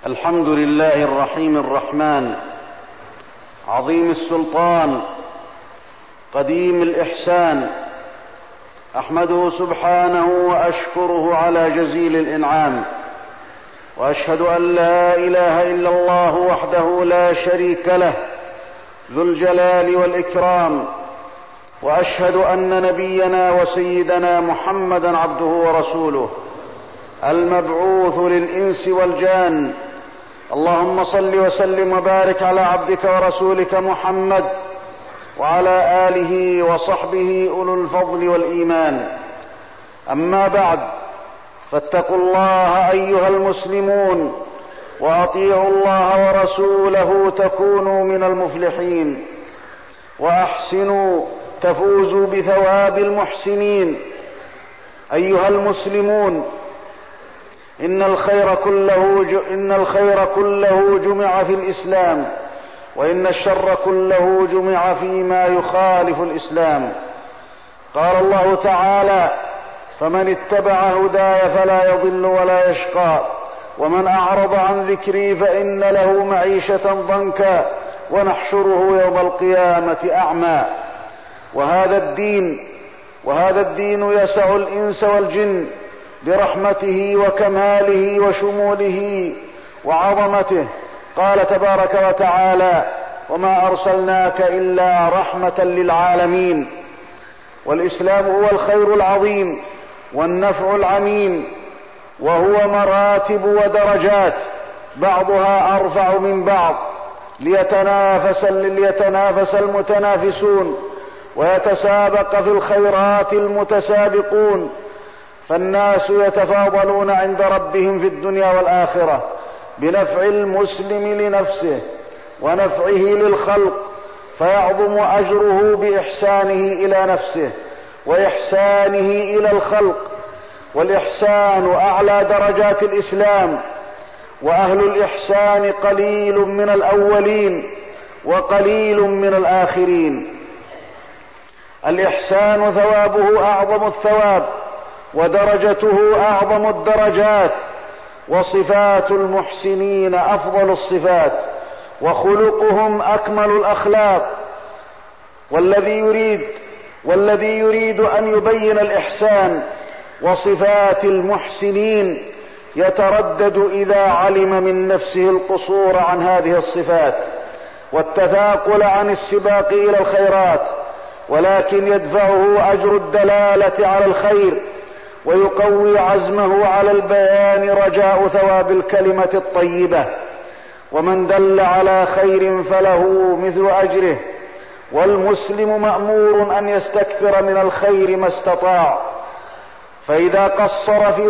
الحمد لله الرحيم الرحمن، عظيم السلطان، قديم الإحسان، أحمده سبحانه وأشكره على جزيل الإنعام، وأشهد أن لا إله إلا الله وحده لا شريك له ذو الجلال والإكرام، وأشهد أن نبينا وسيدنا محمدا عبده ورسوله المبعوث للإنس والجان. اللهم صل وسلم وبارك على عبدك ورسولك محمد وعلى آله وصحبه أولو الفضل والإيمان. أما بعد، فاتقوا الله أيها المسلمون وأطيعوا الله ورسوله تكونوا من المفلحين، وأحسنوا تفوزوا بثواب المحسنين. أيها المسلمون، إن الخير كله جمع في الإسلام، وإن الشر كله جمع فيما يخالف الإسلام. قال الله تعالى: فمن اتبع هداي فلا يضل ولا يشقى، ومن أعرض عن ذكري فإن له معيشة ضنكا ونحشره يوم القيامة أعمى. وهذا الدين يسع الإنس والجن برحمته وكماله وشموله وعظمته. قال تبارك وتعالى: وما أرسلناك إلا رحمة للعالمين. والإسلام هو الخير العظيم والنفع العميم، وهو مراتب ودرجات بعضها أرفع من بعض، ليتنافس المتنافسون ويتسابق في الخيرات المتسابقون، فالناس يتفاضلون عند ربهم في الدنيا والآخرة بنفع المسلم لنفسه ونفعه للخلق، فيعظم أجره بإحسانه إلى نفسه وإحسانه إلى الخلق. والإحسان أعلى درجات الإسلام، وأهل الإحسان قليل من الأولين وقليل من الآخرين. الإحسان ثوابه أعظم الثواب، ودرجته أعظم الدرجات، وصفات المحسنين أفضل الصفات، وخلقهم أكمل الأخلاق. والذي يريد أن يبين الإحسان وصفات المحسنين يتردد إذا علم من نفسه القصور عن هذه الصفات والتثاقل عن السباق إلى الخيرات، ولكن يدفعه أجر الدلالة على الخير ويقوي عزمه على البيان رجاء ثواب الكلمة الطيبة. ومن دل على خير فله مثل أجره، والمسلم مأمور أن يستكثر من الخير ما استطاع. فإذا قصر في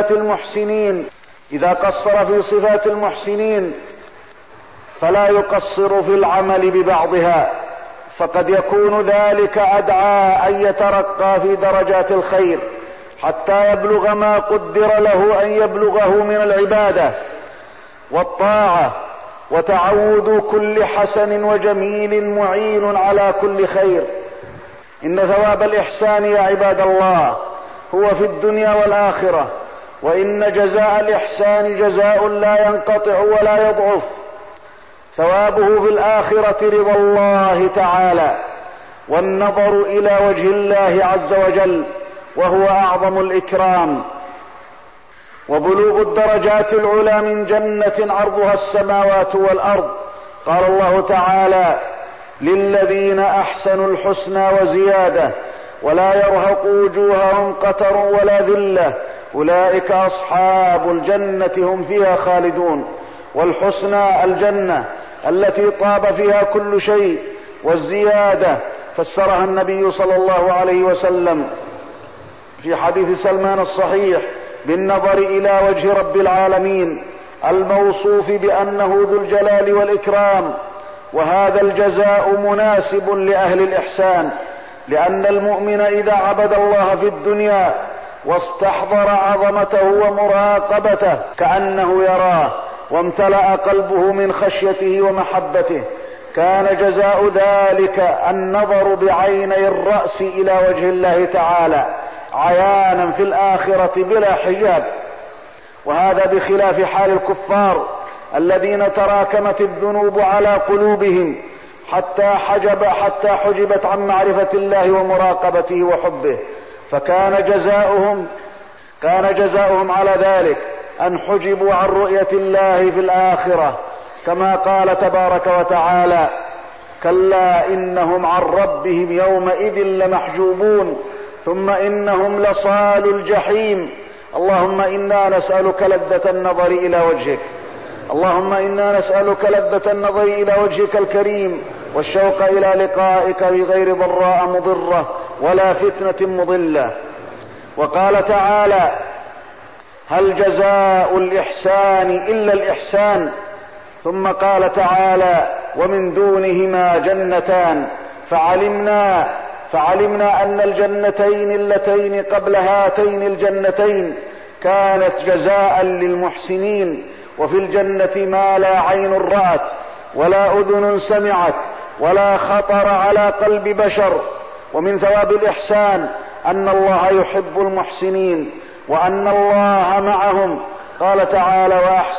صفات المحسنين فلا يقصر في العمل ببعضها، فقد يكون ذلك أدعى أن يترقى في درجات الخير حتى يبلغ ما قدر له أن يبلغه من العبادة والطاعة، وتعود كل حسن وجميل معين على كل خير. إن ثواب الإحسان يا عباد الله هو في الدنيا والآخرة، وإن جزاء الإحسان جزاء لا ينقطع ولا يضعف. ثوابه في الآخرة رضا الله تعالى والنظر إلى وجه الله عز وجل، وهو أعظم الإكرام، وبلوغ الدرجات العلى من جنة عرضها السماوات والأرض. قال الله تعالى: للذين أحسنوا الحسنى وزيادة ولا يرهق وجوههم قتر ولا ذلة أولئك أصحاب الجنة هم فيها خالدون. والحسنى الجنة التي طاب فيها كل شيء، والزيادة فسرها النبي صلى الله عليه وسلم في حديث سلمان الصحيح بالنظر إلى وجه رب العالمين الموصوف بأنه ذو الجلال والإكرام. وهذا الجزاء مناسب لأهل الإحسان، لأن المؤمن إذا عبد الله في الدنيا واستحضر عظمته ومراقبته كأنه يراه، وامتلأ قلبه من خشيته ومحبته، كان جزاء ذلك النظر بعيني الرأس إلى وجه الله تعالى عيانا في الآخرة بلا حجاب. وهذا بخلاف حال الكفار الذين تراكمت الذنوب على قلوبهم حتى حجبت عن معرفة الله ومراقبته وحبه، فكان جزاؤهم على ذلك أن حجبوا عن رؤية الله في الآخرة، كما قال تبارك وتعالى: كلا إنهم عن ربهم يومئذ لمحجوبون ثم إنهم لصالوا الجحيم. اللهم إنا نسألك لذة النظر إلى وجهك، اللهم إنا نسألك لذة النظر إلى وجهك الكريم والشوق إلى لقائك بغير ضراء مضرة ولا فتنة مضلة. وقال تعالى: هل جزاء الإحسان إلا الإحسان. ثم قال تعالى: ومن دونهما جنتان فعلمنا أن الجنتين اللتين قبل هاتين الجنتين كانت جزاء للمحسنين، وفي الجنة ما لا عين رأت ولا أذن سمعت ولا خطر على قلب بشر. ومن ثواب الإحسان أن الله يحب المحسنين وأن الله معهم. قال تعالى: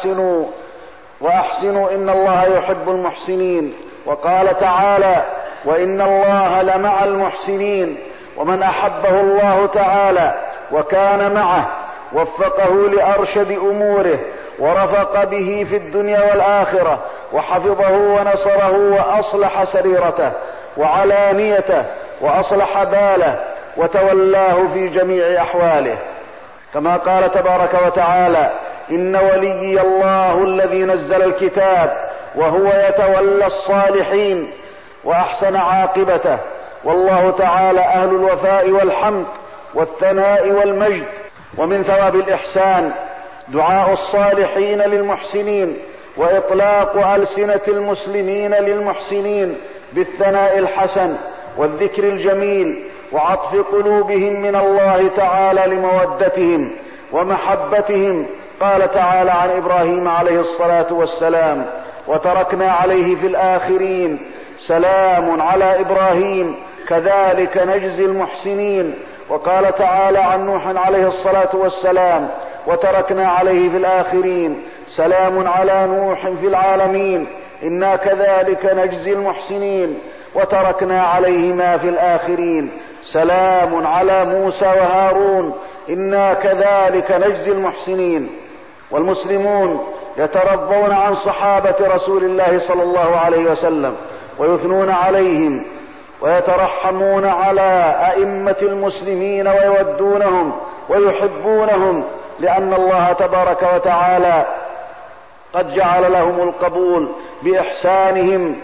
وأحسنوا إن الله يحب المحسنين. وقال تعالى: وإن الله لمع المحسنين. ومن أحبه الله تعالى وكان معه وفقه لأرشد أموره ورفق به في الدنيا والآخرة وحفظه ونصره وأصلح سريرته وعلانيته وأصلح باله وتولاه في جميع أحواله، كما قال تبارك وتعالى: إن وليي الله الذي نزل الكتاب وهو يتولى الصالحين وأحسن عاقبته. والله تعالى أهل الوفاء والحمد والثناء والمجد. ومن ثواب الإحسان دعاء الصالحين للمحسنين وإطلاق ألسنة المسلمين للمحسنين بالثناء الحسن والذكر الجميل وعطف قلوبهم من الله تعالى لمودتهم ومحبتهم. قال تعالى عن إبراهيم عليه الصلاة والسلام: وتركنا عليه في الآخرين سلام على إبراهيم كذلك نجزي المحسنين. وقال تعالى عن نوح عليه الصلاة والسلام: وتركنا عليه في الآخرين سلام على نوح في العالمين إنا كذلك نجزي المحسنين. وتركنا عليهما في الآخرين سلام على موسى وهارون إنا كذلك نجزي المحسنين. والمسلمون يترضون عن صحابة رسول الله صلى الله عليه وسلم ويثنون عليهم ويترحمون على أئمة المسلمين ويودونهم ويحبونهم، لأن الله تبارك وتعالى قد جعل لهم القبول بإحسانهم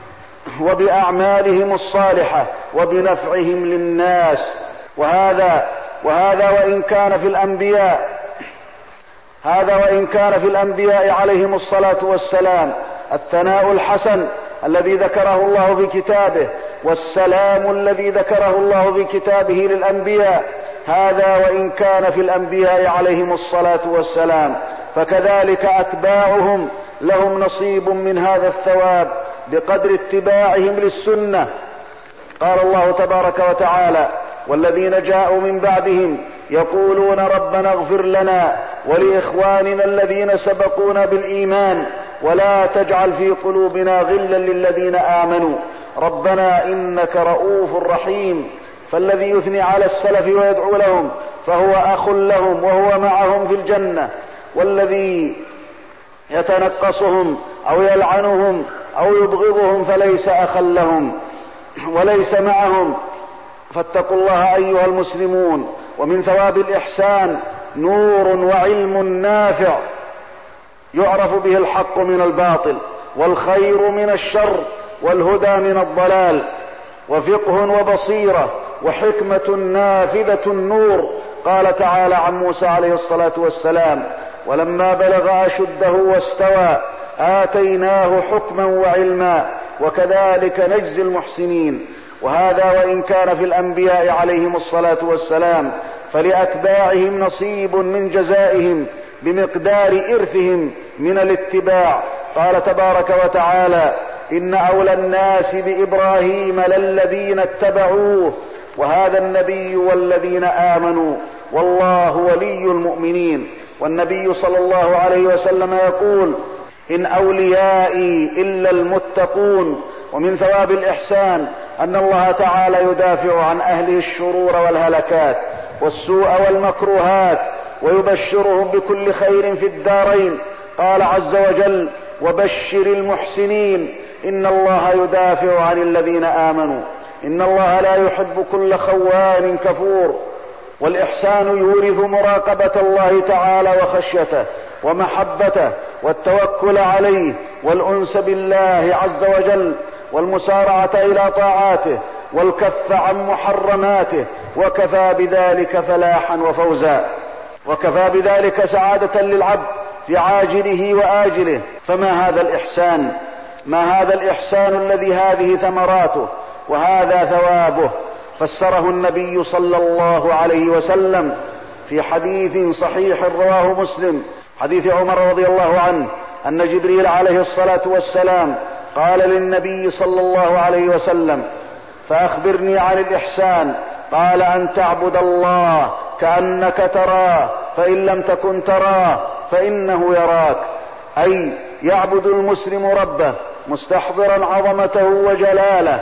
وبأعمالهم الصالحة وبنفعهم للناس. وهذا وإن كان في الأنبياء عليهم الصلاة والسلام الثناء الحسن الذي ذكره الله في كتابه والسلام الذي ذكره الله في كتابه للأنبياء، هذا وإن كان في الأنبياء عليهم الصلاة والسلام، فكذلك أتباعهم لهم نصيب من هذا الثواب بقدر اتباعهم للسنة. قال الله تبارك وتعالى: والذين جاءوا من بعدهم يقولون ربنا اغفر لنا ولإخواننا الذين سبقونا بالإيمان ولا تجعل في قلوبنا غلا للذين آمنوا ربنا إنك رؤوف رحيم. فالذي يثني على السلف ويدعو لهم فهو أخ لهم وهو معهم في الجنة، والذي يتنقصهم أو يلعنهم أو يبغضهم فليس أخا لهم وليس معهم. فاتقوا الله أيها المسلمون. ومن ثواب الإحسان نور وعلم نافع يعرف به الحق من الباطل والخير من الشر والهدى من الضلال، وفقه وبصيرة وحكمة نافذة النور. قال تعالى عن موسى عليه الصلاة والسلام: ولما بلغ أشده واستوى آتيناه حكما وعلما وكذلك نجزي المحسنين. وهذا وإن كان في الأنبياء عليهم الصلاة والسلام، فلأتباعهم نصيب من جزائهم بمقدار إرثهم من الاتباع. قال تبارك وتعالى: إن أولى الناس بإبراهيم للذين اتبعوه وهذا النبي والذين آمنوا والله ولي المؤمنين. والنبي صلى الله عليه وسلم يقول: إن أوليائي إلا المتقون. ومن ثواب الإحسان أن الله تعالى يدافع عن أهله الشرور والهلكات والسوء والمكروهات ويبشرهم بكل خير في الدارين. قال عز وجل: وبشر المحسنين إن الله يدافع عن الذين آمنوا إن الله لا يحب كل خوان كفور. والإحسان يورث مراقبة الله تعالى وخشيته ومحبته والتوكل عليه والأنس بالله عز وجل والمسارعة إلى طاعاته والكف عن محرماته، وكفى بذلك فلاحا وفوزا، وكفى بذلك سعادة للعبد في عاجله وآجله. فما هذا الإحسان؟ ما هذا الإحسان الذي هذه ثمراته وهذا ثوابه؟ فسره النبي صلى الله عليه وسلم في حديث صحيح رواه مسلم، حديث عمر رضي الله عنه، أن جبريل عليه الصلاة والسلام قال للنبي صلى الله عليه وسلم: فأخبرني عن الإحسان. قال: أن تعبد الله كأنك تراه فإن لم تكن تراه فإنه يراك. أي يعبد المسلم ربه مستحضرا عظمته وجلاله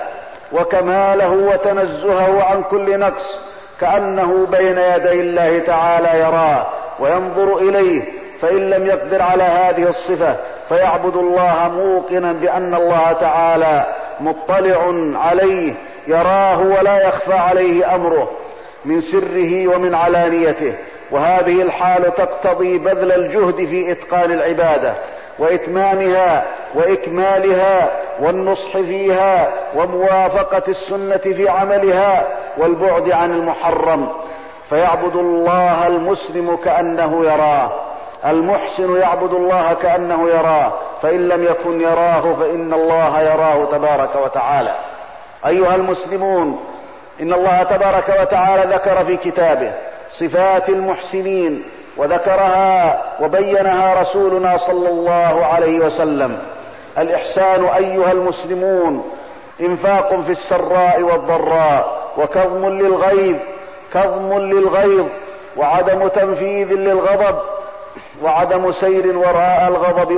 وكماله وتنزهه عن كل نقص، كأنه بين يدي الله تعالى يراه وينظر إليه. فإن لم يقدر على هذه الصفة فيعبد الله موقنا بأن الله تعالى مطلع عليه يراه ولا يخفى عليه أمره من سره ومن علانيته. وهذه الحال تقتضي بذل الجهد في إتقان العبادة وإتمامها وإكمالها والنصح فيها وموافقة السنة في عملها والبعد عن المحرم. فيعبد الله المسلم كأنه يراه، المحسن يعبد الله كأنه يراه، فإن لم يكن يراه فإن الله يراه تبارك وتعالى. أيها المسلمون، إن الله تبارك وتعالى ذكر في كتابه صفات المحسنين وذكرها وبينها رسولنا صلى الله عليه وسلم. الإحسان أيها المسلمون إنفاق في السراء والضراء كظم للغيظ وعدم تنفيذ للغضب وعدم سير وراء الغضب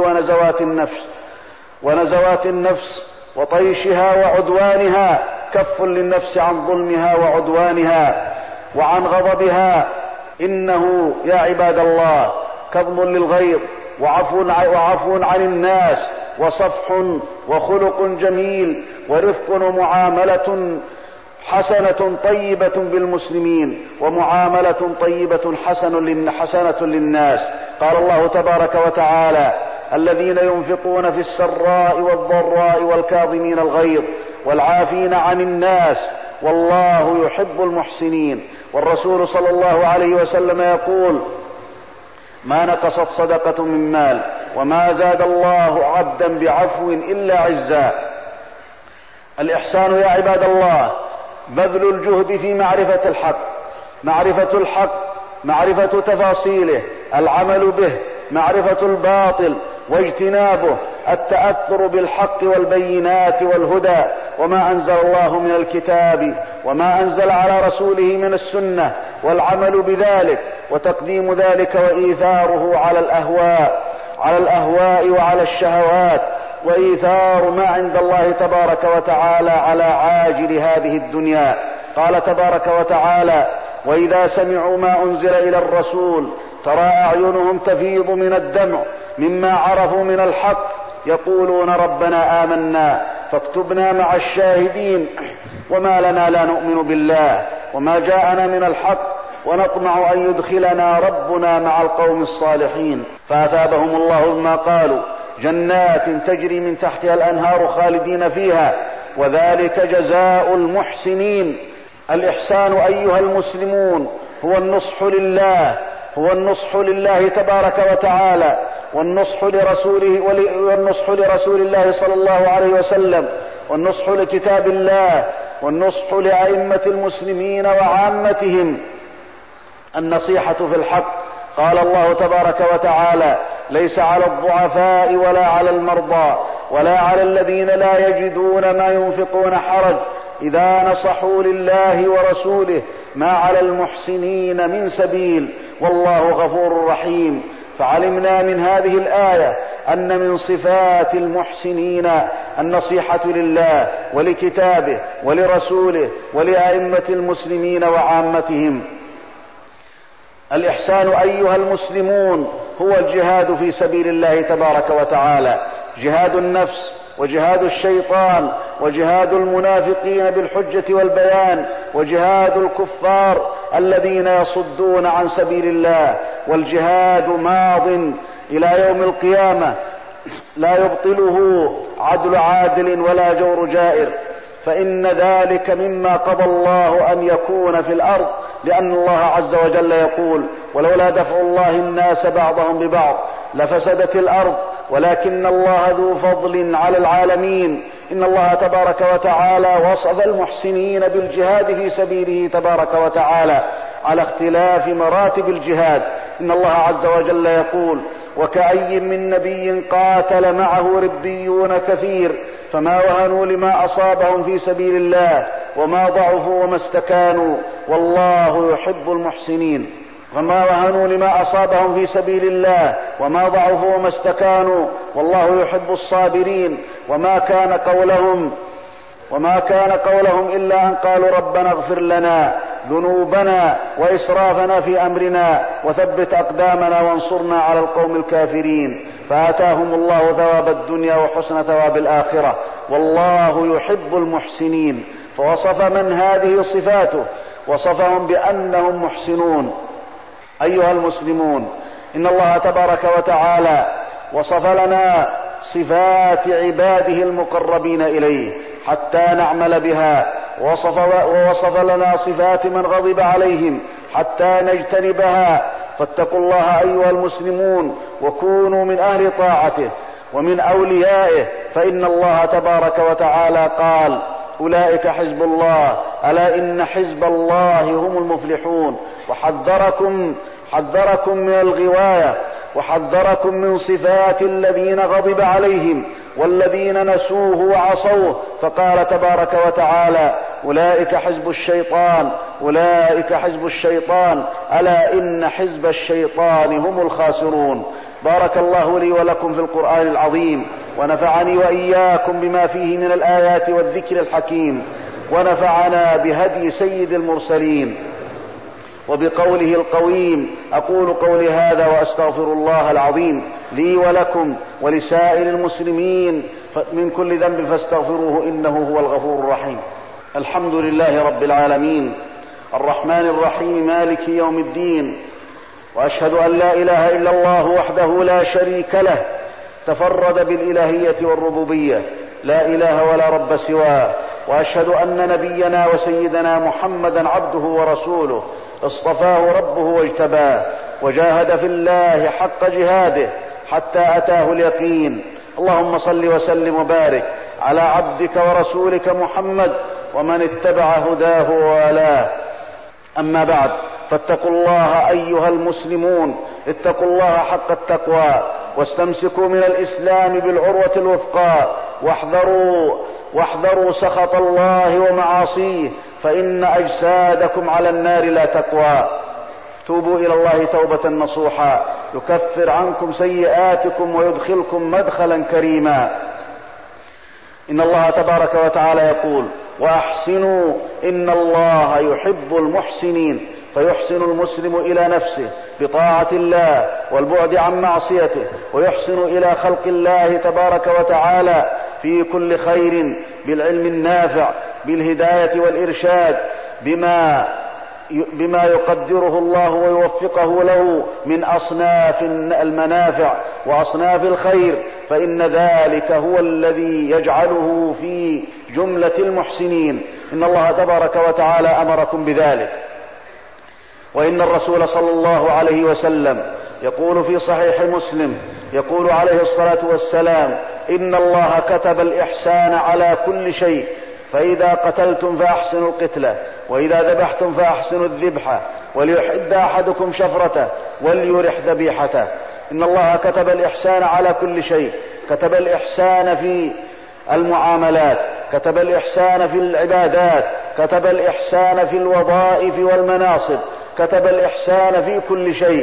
ونزوات النفس وطيشها وعدوانها، كف للنفس عن ظلمها وعدوانها وعن غضبها. إنه يا عباد الله كظم للغيظ وعفو عن الناس وصفح وخلق جميل ورفق ومعاملة حسنة طيبة بالمسلمين ومعاملة طيبة حسنة للناس. قال الله تبارك وتعالى: الذين ينفقون في السراء والضراء والكاظمين الغيظ والعافين عن الناس والله يحب المحسنين. والرسول صلى الله عليه وسلم يقول: ما نقصت صدقة من مال وما زاد الله عبدا بعفو إلا عزا. الإحسان يا عباد الله بذل الجهد في معرفة الحق، معرفة تفاصيله، العمل به، معرفة الباطل واجتنابه، التأثر بالحق والبينات والهدى وما أنزل الله من الكتاب وما أنزل على رسوله من السنة، والعمل بذلك وتقديم ذلك وإيثاره على الأهواء وعلى الشهوات، وإيثار ما عند الله تبارك وتعالى على عاجل هذه الدنيا. قال تبارك وتعالى: وإذا سمعوا ما أنزل إلى الرسول ترى أعينهم تفيض من الدمع مما عرفوا من الحق يقولون ربنا آمنا فاكتبنا مع الشاهدين وما لنا لا نؤمن بالله وما جاءنا من الحق ونطمع أن يدخلنا ربنا مع القوم الصالحين. فأثابهم الله بما قالوا جنات تجري من تحتها الأنهار خالدين فيها وذلك جزاء المحسنين. الإحسان أيها المسلمون هو النصح لله تبارك وتعالى والنصح لرسول الله صلى الله عليه وسلم والنصح لكتاب الله والنصح لأئمة المسلمين وعامتهم. النصيحة في الحق. قال الله تبارك وتعالى: ليس على الضعفاء ولا على المرضى ولا على الذين لا يجدون ما ينفقون حرج إذا نصحوا لله ورسوله ما على المحسنين من سبيل والله غفور رحيم. فعلمنا من هذه الآية أن من صفات المحسنين النصيحة لله ولكتابه ولرسوله ولأئمة المسلمين وعامتهم. الإحسان أيها المسلمون هو الجهاد في سبيل الله تبارك وتعالى، جهاد النفس وجهاد الشيطان وجهاد المنافقين بالحجة والبيان وجهاد الكفار الذين يصدون عن سبيل الله، والجهاد ماض إلى يوم القيامة لا يبطله عدل عادل ولا جور جائر، فإن ذلك مما قضى الله أن يكون في الأرض، لأن الله عز وجل يقول: ولولا دفع الله الناس بعضهم ببعض لفسدت الأرض ولكن الله ذو فضل على العالمين. إن الله تبارك وتعالى وصف المحسنين بالجهاد في سبيله تبارك وتعالى على اختلاف مراتب الجهاد. إن الله عز وجل يقول: وكأي من نبي قاتل معه ربيون كثير فما وهنوا لما أصابهم في سبيل الله وما ضعفوا وما استكانوا والله يحب المحسنين. فما وهنوا لما أصابهم في سبيل الله وما ضعفوا وما استكانوا والله يحب الصابرين. وما كان قولهم إلا أن قالوا ربنا اغفر لنا ذنوبنا وإسرافنا في أمرنا وثبت أقدامنا وانصرنا على القوم الكافرين. فآتاهم الله ثواب الدنيا وحسن ثواب الآخرة والله يحب المحسنين. فوصف من هذه صفاته وصفهم بأنهم محسنون. أيها المسلمون، إن الله تبارك وتعالى وصف لنا صفات عباده المقربين إليه حتى نعمل بها، ووصف لنا صفات من غضب عليهم حتى نجتنبها. فاتقوا الله أيها المسلمون وكونوا من أهل طاعته ومن أوليائه، فإن الله تبارك وتعالى قال: أولئك حزب الله ألا إن حزب الله هم المفلحون. وحذركم من الغواية وحذركم من صفات الذين غضب عليهم والذين نسوه وعصوه، فقال تبارك وتعالى: أولئك حزب الشيطان ألا إن حزب الشيطان هم الخاسرون. بارك الله لي ولكم في القرآن العظيم، ونفعني وإياكم بما فيه من الآيات والذكر الحكيم، ونفعنا بهدي سيد المرسلين وبقوله القويم. أقول قولي هذا وأستغفر الله العظيم لي ولكم ولسائر المسلمين من كل ذنب فاستغفروه إنه هو الغفور الرحيم. الحمد لله رب العالمين الرحمن الرحيم مالك يوم الدين، وأشهد أن لا إله إلا الله وحده لا شريك له تفرد بالإلهية والربوبية، لا إله ولا رب سواه. وأشهد أن نبينا وسيدنا محمدا عبده ورسوله اصطفاه ربه واجتباه وجاهد في الله حق جهاده حتى أتاه اليقين. اللهم صل وسلم وبارك على عبدك ورسولك محمد ومن اتبع هداه ووالاه. أما بعد، فاتقوا الله أيها المسلمون، اتقوا الله حق التقوى، واستمسكوا من الإسلام بالعروة الوثقى، واحذروا سخط الله ومعاصيه، فإن أجسادكم على النار لا تقوى. توبوا إلى الله توبة نصوحا يكفر عنكم سيئاتكم ويدخلكم مدخلا كريما. إن الله تبارك وتعالى يقول: وأحسنوا إن الله يحب المحسنين. فيحسن المسلم إلى نفسه بطاعة الله والبعد عن معصيته، ويحسن إلى خلق الله تبارك وتعالى في كل خير بالعلم النافع بالهداية والإرشاد بما يقدره الله ويوفقه له من أصناف المنافع وأصناف الخير، فإن ذلك هو الذي يجعله في جملة المحسنين. إن الله تبارك وتعالى أمركم بذلك. وإن الرسول صلى الله عليه وسلم يقول في صحيح مسلم، يقول عليه الصلاة والسلام: إن الله كتب الإحسان على كل شيء، فإذا قتلتم فأحسنوا القتلة، وإذا ذبحتم فأحسنوا الذبحة، وليحد أحدكم شفرته وليرح ذبيحته. إن الله كتب الإحسان على كل شيء، كتب الإحسان في المعاملات، كتب الإحسان في العبادات، كتب الإحسان في الوظائف والمناصب، كتب الإحسان في كل شيء.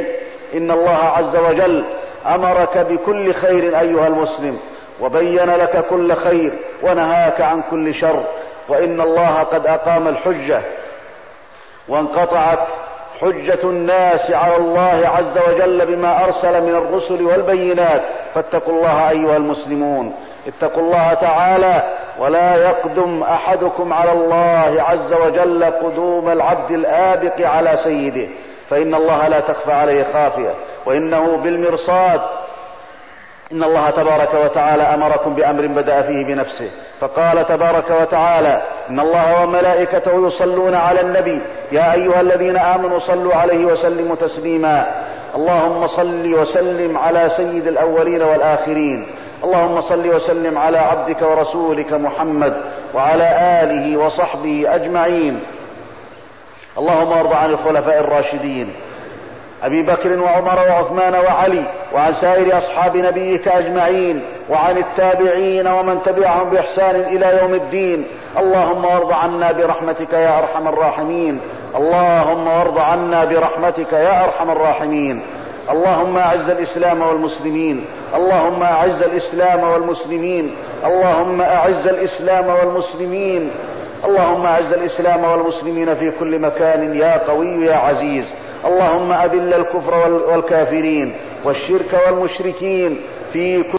إن الله عز وجل أمرك بكل خير أيها المسلم، وبين لك كل خير ونهاك عن كل شر، وإن الله قد أقام الحجة وانقطعت حجة الناس على الله عز وجل بما أرسل من الرسل والبينات. فاتقوا الله أيها المسلمون، اتقوا الله تعالى، ولا يقدم أحدكم على الله عز وجل قدوم العبد الآبق على سيده، فإن الله لا تخفى عليه خافية، وإنه بالمرصاد. إن الله تبارك وتعالى أمركم بأمر بدأ فيه بنفسه، فقال تبارك وتعالى: إن الله وملائكته يصلون على النبي يا أيها الذين آمنوا صلوا عليه وسلموا تسليما. اللهم صل وسلم على سيد الأولين والآخرين، اللهم صل وسلم على عبدك ورسولك محمد وعلى آله وصحبه أجمعين. اللهم ارض عن الخلفاء الراشدين أبي بكر وعمر وعثمان وعلي، وعن سائر أصحاب نبيك أجمعين، وعن التابعين ومن تبعهم بإحسان إلى يوم الدين. اللهم وارض عنا برحمتك يا أرحم الراحمين، اللهم وارض عنا برحمتك يا أرحم الراحمين. اللهم أعز الإسلام والمسلمين، اللهم أعز الإسلام والمسلمين، اللهم أعز الإسلام والمسلمين، اللهم أعز الإسلام والمسلمين في كل مكان يا قوي يا عزيز. اللهم أذل الكفر والكافرين والشرك والمشركين في كل